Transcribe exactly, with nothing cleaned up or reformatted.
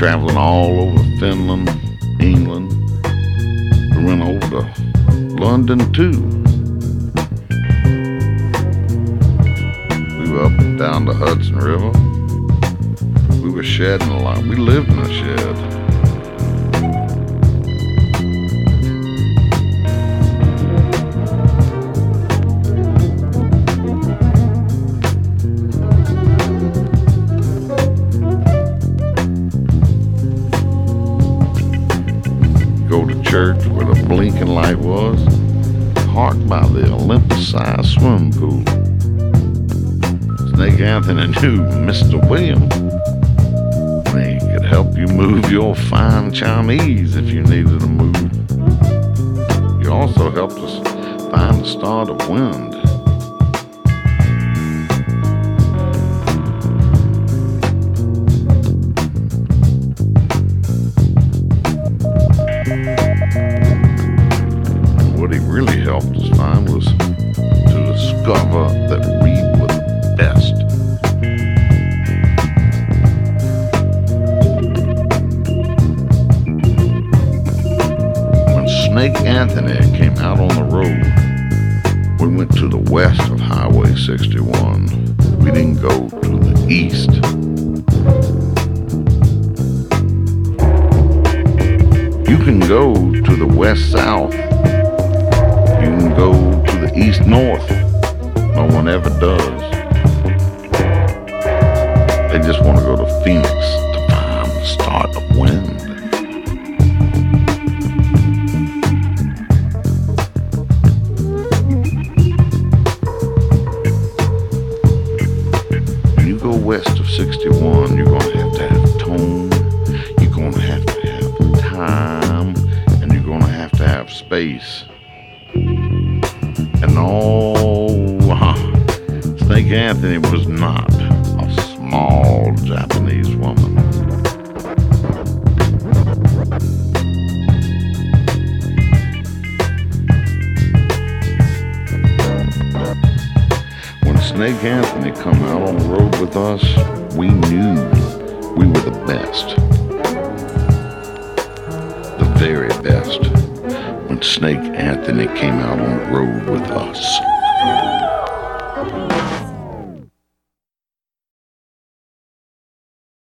traveling all over Finland, England. We went over to London too. We were up and down the Hudson River. We were shedding a lot. We lived in a shed. Go to church where the blinking light was, parked by the Olympus-sized swimming pool. Snake Anthony knew Mister William. He could help you move your fine Chinese if you needed to move. He also helped us find the start of wind. What he really helped us find was to discover that we were the best. When Snake Anthony came out on the road, we went to the west of Highway sixty-one. We didn't go to the east. You can go to the west-south. You can go to the east-north. No one ever does. They just want to go to Phoenix to find the start of wind. When you go west of sixty-one, you're going to have to have tone. You're going to have to have time. And you're going to have to have space. And oh, uh, Snake Anthony was not a small Japanese woman. When Snake Anthony come out on the road with us, we knew we were the best. The very best. When Snake Anthony came out on the road with us.